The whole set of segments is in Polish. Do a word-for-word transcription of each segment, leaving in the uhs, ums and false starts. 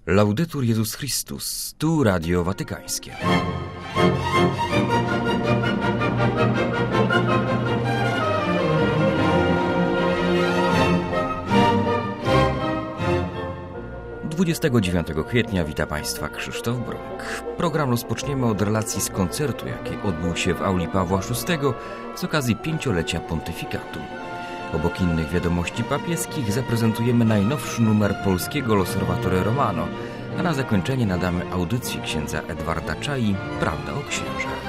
Laudetur Jezus Chrystus, tu Radio Watykańskie. dwudziestego dziewiątego kwietnia wita Państwa Krzysztof Brąk. Program rozpoczniemy od relacji z koncertu, jaki odbył się w auli Pawła szóstego z okazji pięciolecia pontyfikatu. Obok innych wiadomości papieskich zaprezentujemy najnowszy numer polskiego L'Osservatore Romano, a na zakończenie nadamy audycję księdza Edwarda Czai Prawda o księżach.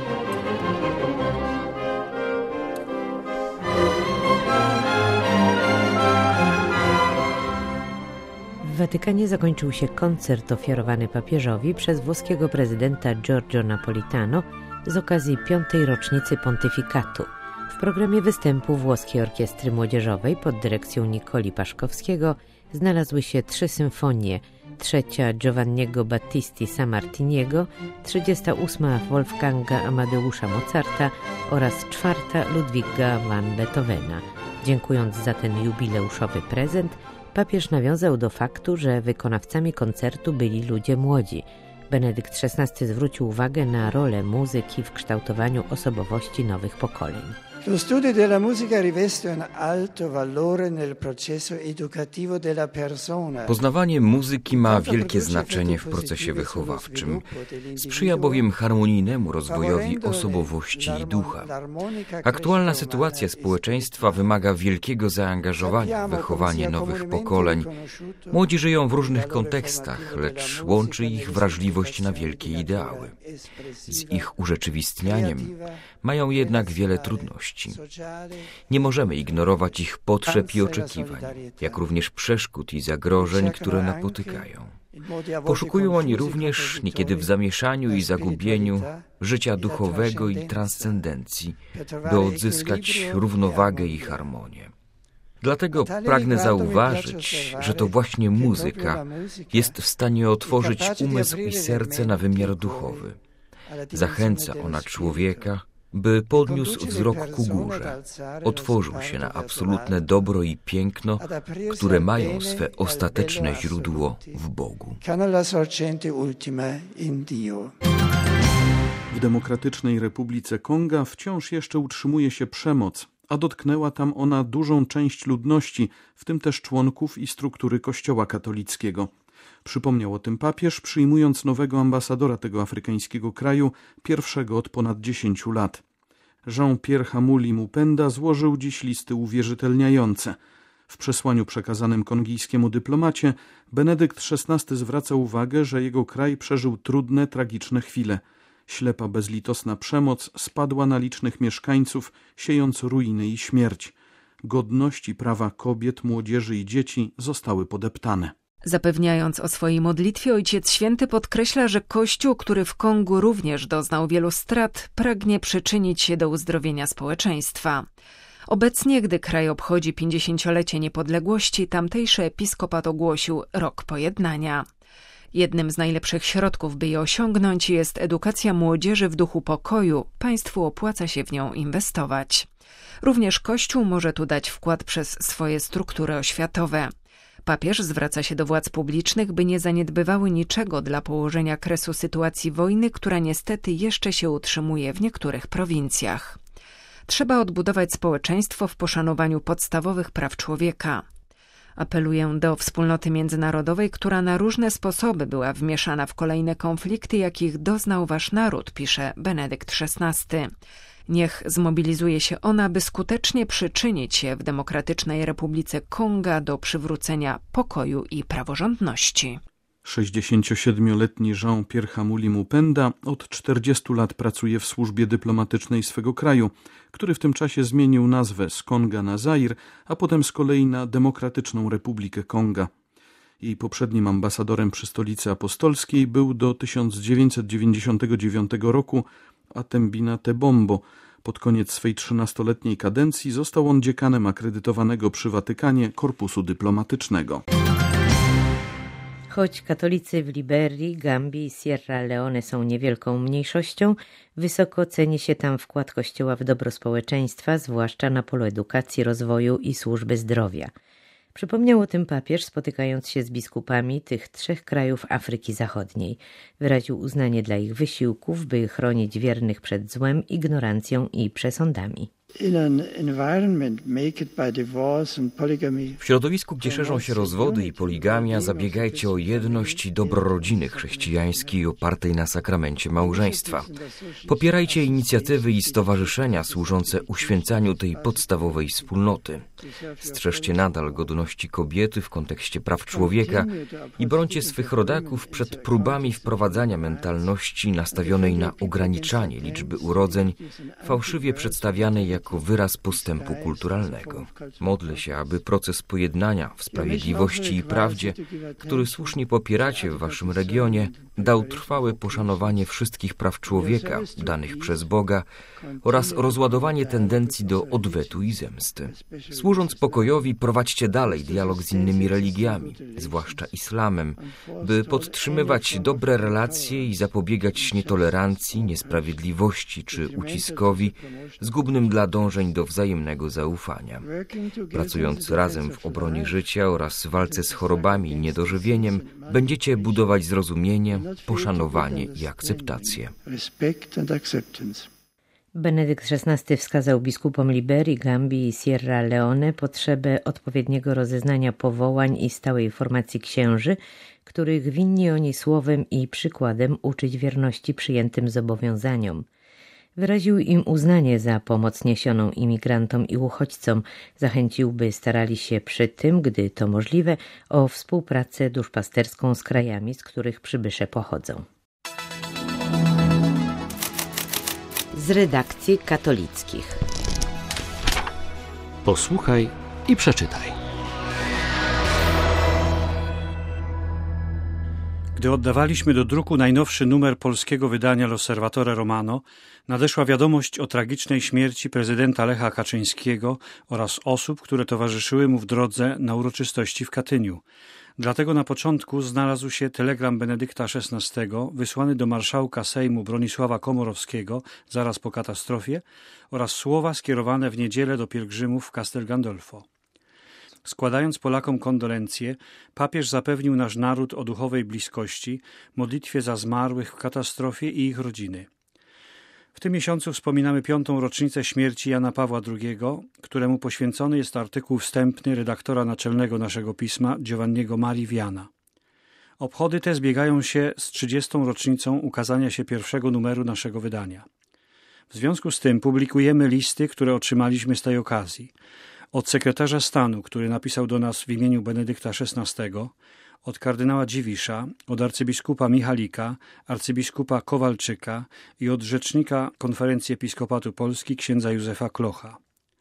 W Watykanie zakończył się koncert ofiarowany papieżowi przez włoskiego prezydenta Giorgio Napolitano z okazji piątej rocznicy pontyfikatu. W programie występu Włoskiej Orkiestry Młodzieżowej pod dyrekcją Nicoli Paszkowskiego znalazły się trzy symfonie, trzecia Giovanniego Battisti Sammartiniego, trzydziesta ósma Wolfganga Amadeusza Mozarta oraz czwarta Ludwiga van Beethovena. Dziękując za ten jubileuszowy prezent, papież nawiązał do faktu, że wykonawcami koncertu byli ludzie młodzi. Benedykt szesnasty zwrócił uwagę na rolę muzyki w kształtowaniu osobowości nowych pokoleń. Lo studio della musica riveste un alto valore nel processo educativo della persona. Poznawanie muzyki ma wielkie znaczenie w procesie wychowawczym. Sprzyja bowiem harmonijnemu rozwojowi osobowości i ducha. Aktualna sytuacja społeczeństwa wymaga wielkiego zaangażowania w wychowanie nowych pokoleń. Młodzi żyją w różnych kontekstach, lecz łączy ich wrażliwość na wielkie ideały. Z ich urzeczywistnianiem mają jednak wiele trudności. Nie możemy ignorować ich potrzeb i oczekiwań, jak również przeszkód i zagrożeń, które napotykają. Poszukują oni również, niekiedy w zamieszaniu i zagubieniu, życia duchowego i transcendencji, by odzyskać równowagę i harmonię. Dlatego pragnę zauważyć, że to właśnie muzyka jest w stanie otworzyć umysł i serce na wymiar duchowy. Zachęca ona człowieka, by podniósł wzrok ku górze, otworzył się na absolutne dobro i piękno, które mają swe ostateczne źródło w Bogu. W Demokratycznej Republice Konga wciąż jeszcze utrzymuje się przemoc, a dotknęła tam ona dużą część ludności, w tym też członków i struktury Kościoła katolickiego. Przypomniał o tym papież, przyjmując nowego ambasadora tego afrykańskiego kraju, pierwszego od ponad dziesięciu lat. Jean-Pierre Hamuli Mupenda złożył dziś listy uwierzytelniające. W przesłaniu przekazanym kongijskiemu dyplomacie Benedykt szesnasty zwraca uwagę, że jego kraj przeżył trudne, tragiczne chwile. Ślepa, bezlitosna przemoc spadła na licznych mieszkańców, siejąc ruiny i śmierć. Godność i prawa kobiet, młodzieży i dzieci zostały podeptane. Zapewniając o swojej modlitwie, Ojciec Święty podkreśla, że Kościół, który w Kongu również doznał wielu strat, pragnie przyczynić się do uzdrowienia społeczeństwa. Obecnie, gdy kraj obchodzi pięćdziesięciolecie niepodległości, tamtejszy episkopat ogłosił Rok Pojednania. Jednym z najlepszych środków, by je osiągnąć, jest edukacja młodzieży w duchu pokoju. Państwu opłaca się w nią inwestować. Również Kościół może tu dać wkład przez swoje struktury oświatowe. Papież zwraca się do władz publicznych, by nie zaniedbywały niczego dla położenia kresu sytuacji wojny, która niestety jeszcze się utrzymuje w niektórych prowincjach. Trzeba odbudować społeczeństwo w poszanowaniu podstawowych praw człowieka. Apeluję do wspólnoty międzynarodowej, która na różne sposoby była wmieszana w kolejne konflikty, jakich doznał wasz naród, pisze Benedykt szesnasty. Niech zmobilizuje się ona, by skutecznie przyczynić się w Demokratycznej Republice Konga do przywrócenia pokoju i praworządności. sześćdziesięciosiedmioletni Jean-Pierre Hamuli Mupenda od czterdziestu lat pracuje w służbie dyplomatycznej swego kraju, który w tym czasie zmienił nazwę z Konga na Zair, a potem z kolei na Demokratyczną Republikę Konga. Jej poprzednim ambasadorem przy Stolicy Apostolskiej był do tysiąc dziewięćset dziewięćdziesiątego dziewiątego roku Atembina Tebombo. Pod koniec swej trzynastoletniej kadencji został on dziekanem akredytowanego przy Watykanie korpusu dyplomatycznego. Choć katolicy w Liberii, Gambii i Sierra Leone są niewielką mniejszością, wysoko ceni się tam wkład Kościoła w dobro społeczeństwa, zwłaszcza na polu edukacji, rozwoju i służby zdrowia. Przypomniał o tym papież, spotykając się z biskupami tych trzech krajów Afryki Zachodniej. Wyraził uznanie dla ich wysiłków, by chronić wiernych przed złem, ignorancją i przesądami. W środowisku, gdzie szerzą się rozwody i poligamia, zabiegajcie o jedność i dobro rodziny chrześcijańskiej opartej na sakramencie małżeństwa. Popierajcie inicjatywy i stowarzyszenia służące uświęcaniu tej podstawowej wspólnoty. Strzeżcie nadal godności kobiety w kontekście praw człowieka i brońcie swych rodaków przed próbami wprowadzania mentalności nastawionej na ograniczanie liczby urodzeń, fałszywie przedstawianej jako wyraz postępu kulturalnego. Modlę się, aby proces pojednania w sprawiedliwości i prawdzie, który słusznie popieracie w waszym regionie, dał trwałe poszanowanie wszystkich praw człowieka danych przez Boga oraz rozładowanie tendencji do odwetu i zemsty. Służąc pokojowi, prowadźcie dalej dialog z innymi religiami, zwłaszcza islamem, by podtrzymywać dobre relacje i zapobiegać nietolerancji, niesprawiedliwości czy uciskowi zgubnym dla dążeń do wzajemnego zaufania. Pracując razem w obronie życia oraz walce z chorobami i niedożywieniem, będziecie budować zrozumienie, poszanowanie i akceptację. Benedykt szesnasty wskazał biskupom Liberii, Gambii i Sierra Leone potrzebę odpowiedniego rozeznania powołań i stałej formacji księży, których winni oni słowem i przykładem uczyć wierności przyjętym zobowiązaniom. Wyraził im uznanie za pomoc niesioną imigrantom i uchodźcom. Zachęcił, by starali się przy tym, gdy to możliwe, o współpracę duszpasterską z krajami, z których przybysze pochodzą. Z redakcji katolickich. Posłuchaj i przeczytaj. Gdy oddawaliśmy do druku najnowszy numer polskiego wydania L'Osservatore Romano, nadeszła wiadomość o tragicznej śmierci prezydenta Lecha Kaczyńskiego oraz osób, które towarzyszyły mu w drodze na uroczystości w Katyniu. Dlatego na początku znalazł się telegram Benedykta szesnastego wysłany do marszałka Sejmu Bronisława Komorowskiego zaraz po katastrofie oraz słowa skierowane w niedzielę do pielgrzymów w Castel Gandolfo. Składając Polakom kondolencje, papież zapewnił nasz naród o duchowej bliskości, modlitwie za zmarłych w katastrofie i ich rodziny. W tym miesiącu wspominamy piątą rocznicę śmierci Jana Pawła drugiego, któremu poświęcony jest artykuł wstępny redaktora naczelnego naszego pisma Giovanniego Marii Viana. Obchody te zbiegają się z trzydziestą rocznicą ukazania się pierwszego numeru naszego wydania. W związku z tym publikujemy listy, które otrzymaliśmy z tej okazji. Od sekretarza stanu, który napisał do nas w imieniu Benedykta szesnastego, od kardynała Dziwisza, od arcybiskupa Michalika, arcybiskupa Kowalczyka i od rzecznika Konferencji Episkopatu Polski księdza Józefa Klocha.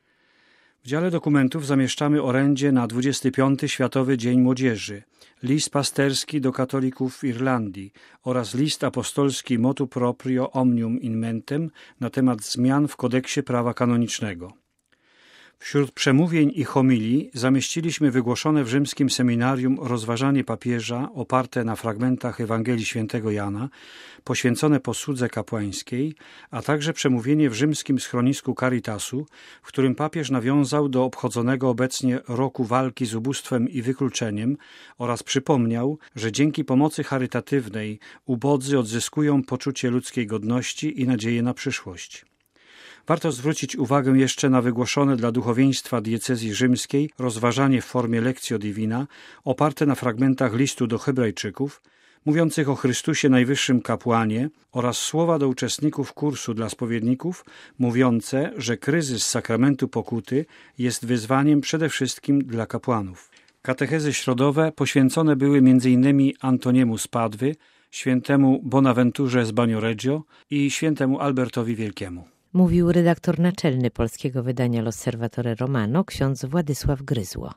W dziale dokumentów zamieszczamy orędzie na dwudziesty piąty Światowy Dzień Młodzieży, list pasterski do katolików w Irlandii oraz list apostolski Motu Proprio Omnium in Mentem na temat zmian w kodeksie prawa kanonicznego. Wśród przemówień i homilii zamieściliśmy wygłoszone w rzymskim seminarium rozważanie papieża oparte na fragmentach Ewangelii Świętego Jana, poświęcone posłudze kapłańskiej, a także przemówienie w rzymskim schronisku Caritasu, w którym papież nawiązał do obchodzonego obecnie roku walki z ubóstwem i wykluczeniem oraz przypomniał, że dzięki pomocy charytatywnej ubodzy odzyskują poczucie ludzkiej godności i nadzieję na przyszłość. Warto zwrócić uwagę jeszcze na wygłoszone dla duchowieństwa diecezji rzymskiej rozważanie w formie Lectio Divina oparte na fragmentach listu do Hebrajczyków, mówiących o Chrystusie Najwyższym Kapłanie oraz słowa do uczestników kursu dla spowiedników, mówiące, że kryzys sakramentu pokuty jest wyzwaniem przede wszystkim dla kapłanów. Katechezy środowe poświęcone były m.in. Antoniemu z Padwy, świętemu Bonaventurze z Bagnoregio i świętemu Albertowi Wielkiemu. Mówił redaktor naczelny polskiego wydania L'Osservatore Romano, ksiądz Władysław Gryzło.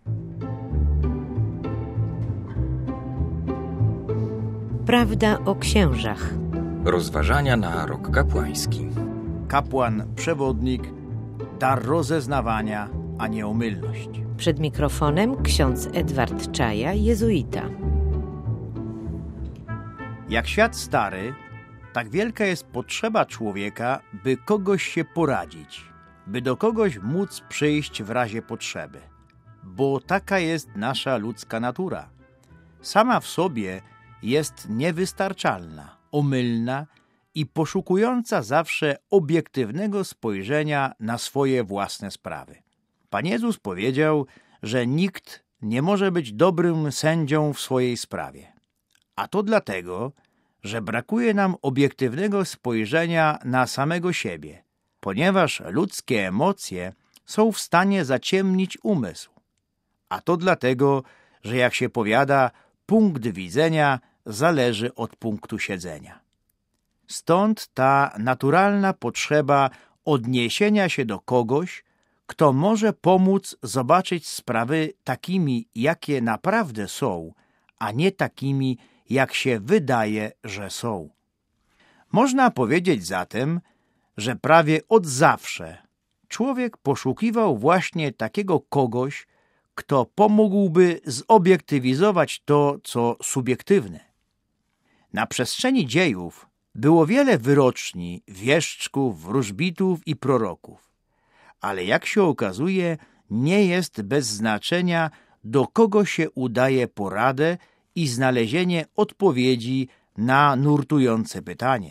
Prawda o księżach. Rozważania na rok kapłański. Kapłan, przewodnik, dar rozeznawania, a nie omylność. Przed mikrofonem ksiądz Edward Czaja, jezuita. Jak świat stary, tak wielka jest potrzeba człowieka, by kogoś się poradzić, by do kogoś móc przyjść w razie potrzeby. bo taka jest nasza ludzka natura. Sama w sobie jest niewystarczalna, omylna i poszukująca zawsze obiektywnego spojrzenia na swoje własne sprawy. Pan Jezus powiedział, że nikt nie może być dobrym sędzią w swojej sprawie. A to dlatego, że brakuje nam obiektywnego spojrzenia na samego siebie, ponieważ ludzkie emocje są w stanie zaciemnić umysł. A to dlatego, że jak się powiada, punkt widzenia zależy od punktu siedzenia. Stąd ta naturalna potrzeba odniesienia się do kogoś, kto może pomóc zobaczyć sprawy takimi, jakie naprawdę są, a nie takimi, jak się wydaje, że są. Można powiedzieć zatem, że prawie od zawsze człowiek poszukiwał właśnie takiego kogoś, kto pomógłby zobiektywizować to, co subiektywne. Na przestrzeni dziejów było wiele wyroczni, wieszczków, wróżbitów i proroków. Ale jak się okazuje, nie jest bez znaczenia, do kogo się udaje poradę i znalezienie odpowiedzi na nurtujące pytanie.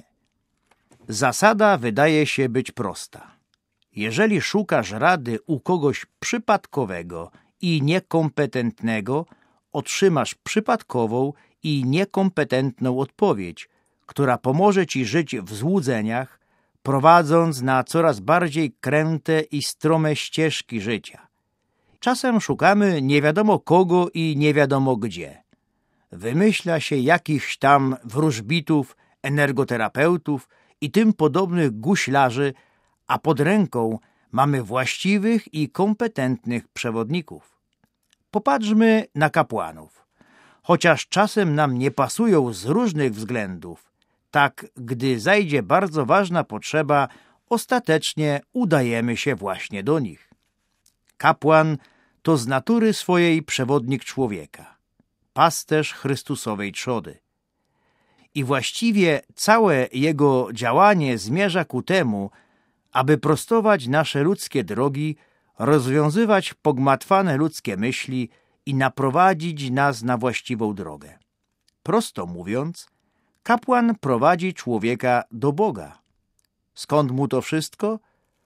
Zasada wydaje się być prosta. Jeżeli szukasz rady u kogoś przypadkowego i niekompetentnego, otrzymasz przypadkową i niekompetentną odpowiedź, która pomoże ci żyć w złudzeniach, prowadząc na coraz bardziej kręte i strome ścieżki życia. Czasem szukamy nie wiadomo kogo i nie wiadomo gdzie. Wymyśla się jakichś tam wróżbitów, energoterapeutów i tym podobnych guślarzy, a pod ręką mamy właściwych i kompetentnych przewodników. Popatrzmy na kapłanów. Chociaż czasem nam nie pasują z różnych względów, tak gdy zajdzie bardzo ważna potrzeba, ostatecznie udajemy się właśnie do nich. Kapłan to z natury swojej przewodnik człowieka, pasterz Chrystusowej trzody. I właściwie całe jego działanie zmierza ku temu, aby prostować nasze ludzkie drogi, rozwiązywać pogmatwane ludzkie myśli i naprowadzić nas na właściwą drogę. Prosto mówiąc, kapłan prowadzi człowieka do Boga. Skąd mu to wszystko?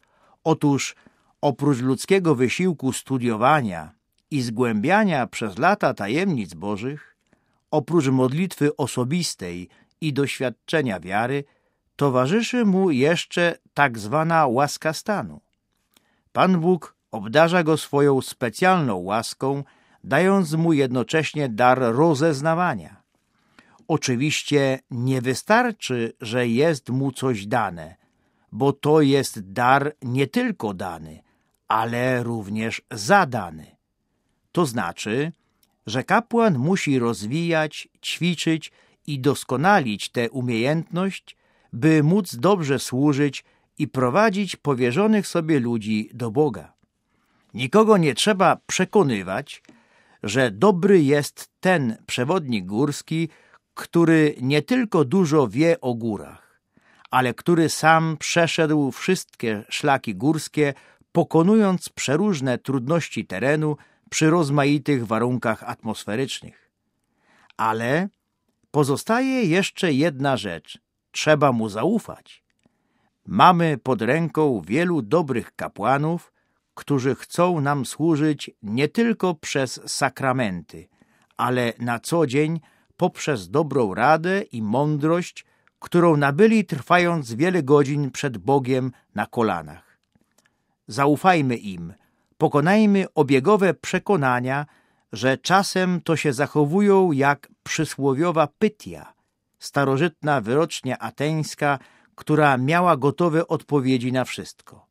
Otóż oprócz ludzkiego wysiłku studiowania i zgłębiania przez lata tajemnic Bożych, oprócz modlitwy osobistej i doświadczenia wiary, towarzyszy mu jeszcze tak zwana łaska stanu. Pan Bóg obdarza go swoją specjalną łaską, dając mu jednocześnie dar rozeznawania. Oczywiście nie wystarczy, że jest mu coś dane, bo to jest dar nie tylko dany, ale również zadany. To znaczy, że kapłan musi rozwijać, ćwiczyć i doskonalić tę umiejętność, by móc dobrze służyć i prowadzić powierzonych sobie ludzi do Boga. Nikogo nie trzeba przekonywać, że dobry jest ten przewodnik górski, który nie tylko dużo wie o górach, ale który sam przeszedł wszystkie szlaki górskie, pokonując przeróżne trudności terenu przy rozmaitych warunkach atmosferycznych. Ale pozostaje jeszcze jedna rzecz. Trzeba mu zaufać. Mamy pod ręką wielu dobrych kapłanów, którzy chcą nam służyć nie tylko przez sakramenty, ale na co dzień poprzez dobrą radę i mądrość, którą nabyli trwając wiele godzin przed Bogiem na kolanach. Zaufajmy im, pokonajmy obiegowe przekonania, że czasem to się zachowują jak przysłowiowa Pytia, starożytna wyrocznia ateńska, która miała gotowe odpowiedzi na wszystko.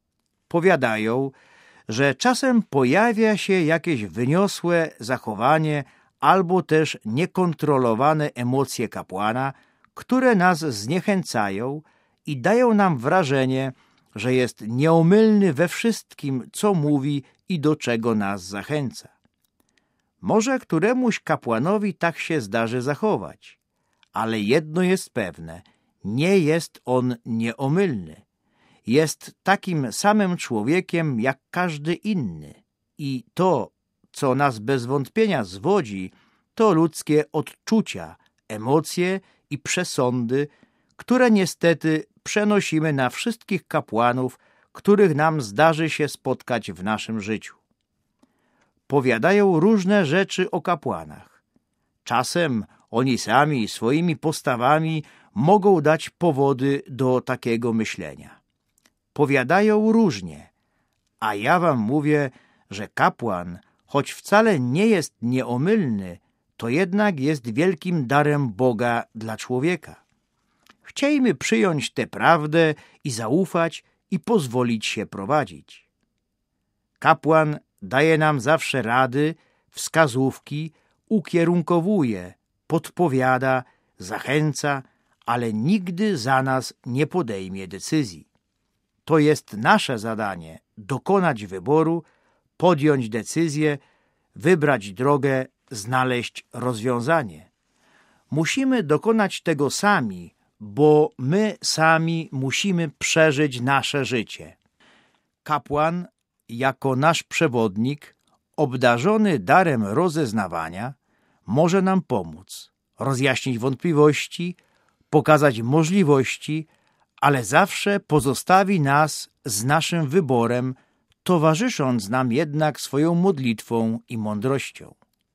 Powiadają, że czasem pojawia się jakieś wyniosłe zachowanie albo też niekontrolowane emocje kapłana, które nas zniechęcają i dają nam wrażenie, że jest nieomylny we wszystkim, co mówi i do czego nas zachęca. Może któremuś kapłanowi tak się zdarzy zachować, ale jedno jest pewne, nie jest on nieomylny. Jest takim samym człowiekiem jak każdy inny i to, co nas bez wątpienia zwodzi, to ludzkie odczucia, emocje i przesądy, które niestety przenosimy na wszystkich kapłanów, których nam zdarzy się spotkać w naszym życiu. Powiadają różne rzeczy o kapłanach. Czasem oni sami swoimi postawami mogą dać powody do takiego myślenia. Powiadają różnie, a ja wam mówię, że kapłan, choć wcale nie jest nieomylny, to jednak jest wielkim darem Boga dla człowieka. Chciejmy przyjąć tę prawdę i zaufać i pozwolić się prowadzić. Kapłan daje nam zawsze rady, wskazówki, ukierunkowuje, podpowiada, zachęca, ale nigdy za nas nie podejmie decyzji. To jest nasze zadanie – dokonać wyboru, podjąć decyzję, wybrać drogę, znaleźć rozwiązanie. Musimy dokonać tego sami, bo my sami musimy przeżyć nasze życie. Kapłan, jako nasz przewodnik, obdarzony darem rozeznawania, może nam pomóc, rozjaśnić wątpliwości, pokazać możliwości, ale zawsze pozostawi nas z naszym wyborem, towarzysząc nam jednak swoją modlitwą i mądrością.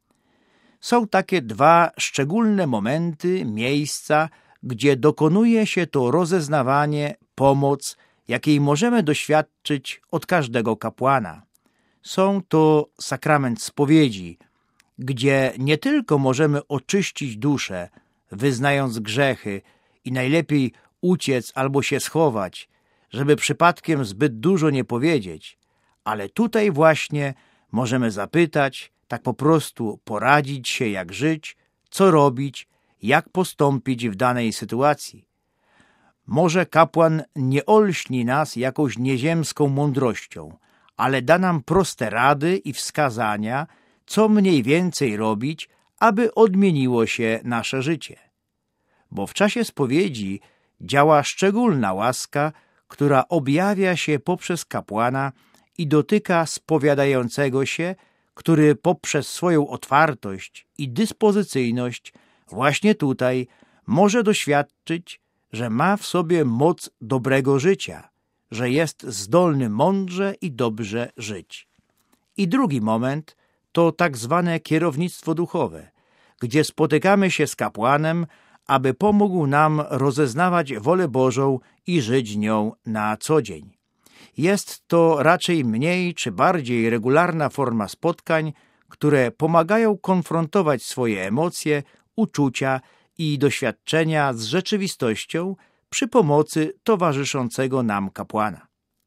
Są takie dwa szczególne momenty, miejsca, gdzie dokonuje się to rozeznawanie, pomoc, jakiej możemy doświadczyć od każdego kapłana. Są to sakrament spowiedzi, gdzie nie tylko możemy oczyścić duszę, wyznając grzechy i najlepiej uciec albo się schować, żeby przypadkiem zbyt dużo nie powiedzieć, ale tutaj właśnie możemy zapytać, tak po prostu poradzić się, jak żyć, co robić, jak postąpić w danej sytuacji. Może kapłan nie olśni nas jakąś nieziemską mądrością, ale da nam proste rady i wskazania, co mniej więcej robić, aby odmieniło się nasze życie. Bo w czasie spowiedzi działa szczególna łaska, która objawia się poprzez kapłana i dotyka spowiadającego się, który poprzez swoją otwartość i dyspozycyjność właśnie tutaj może doświadczyć, że ma w sobie moc dobrego życia, że jest zdolny mądrze i dobrze żyć. I drugi moment to tak zwane kierownictwo duchowe, gdzie spotykamy się z kapłanem, aby pomógł nam rozeznawać wolę Bożą i żyć nią na co dzień. Jest to raczej mniej czy bardziej regularna forma spotkań, które pomagają konfrontować swoje emocje, uczucia i doświadczenia z rzeczywistością przy pomocy towarzyszącego nam kapłana.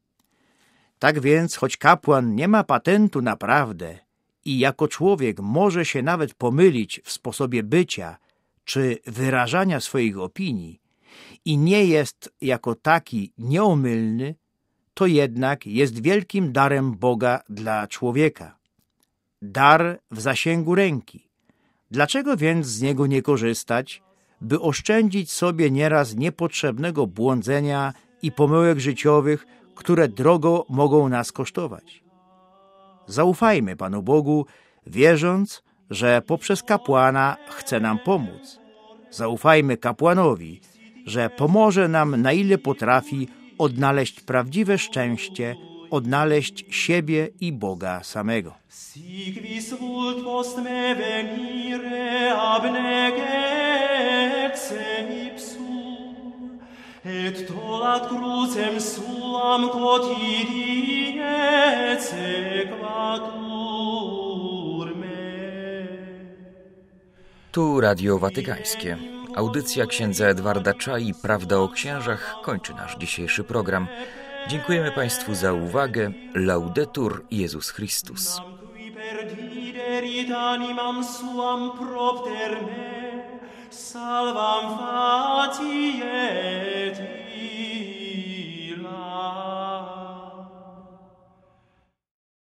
Tak więc, choć kapłan nie ma patentu na prawdę i jako człowiek może się nawet pomylić w sposobie bycia czy wyrażania swoich opinii i nie jest jako taki nieomylny, to jednak jest wielkim darem Boga dla człowieka. Dar w zasięgu ręki. Dlaczego więc z niego nie korzystać, by oszczędzić sobie nieraz niepotrzebnego błądzenia i pomyłek życiowych, które drogo mogą nas kosztować? Zaufajmy Panu Bogu, wierząc, że poprzez kapłana chce nam pomóc. Zaufajmy kapłanowi, że pomoże nam na ile potrafi odnaleźć prawdziwe szczęście, odnaleźć siebie i Boga samego. Sic vis vult post me venire abnegece ipsum, et tolat crucem suam quotidiene sequatur me. Tu Radio Watykańskie. Audycja księdza Edwarda Czai, Prawda o księżach, kończy nasz dzisiejszy program. Dziękujemy Państwu za uwagę. Laudetur Jezus Chrystus. Salvam facie